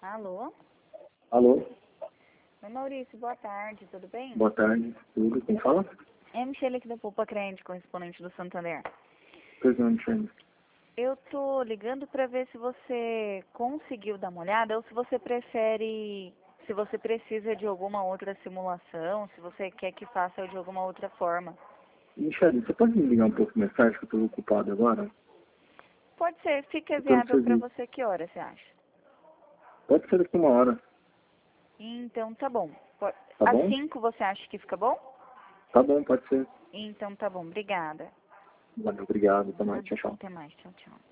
Alô? Alô? Oi, Maurício, boa tarde, tudo bem? Boa tarde. Tudo? Quem fala? É a Michelle aqui da Poupa Crédito, correspondente do Santander. Pois não, Michele. Eu tô ligando para ver se você conseguiu dar uma olhada ou se você prefere, se você precisa de alguma outra simulação, se você quer que faça de alguma outra forma. Michele, você pode me ligar um pouco mais tarde, que eu estou ocupado agora? Pode ser, fica Eu tô no viável para serviço. você que hora você acha? Pode ser daqui 1 hora, Então tá bom. tá Às bom? 5 você acha que fica bom? Tá bom, pode ser. Então tá bom, obrigada. Valeu, obrigado. Até mais. Nada, Tchau, tchau. até mais, tchau, tchau.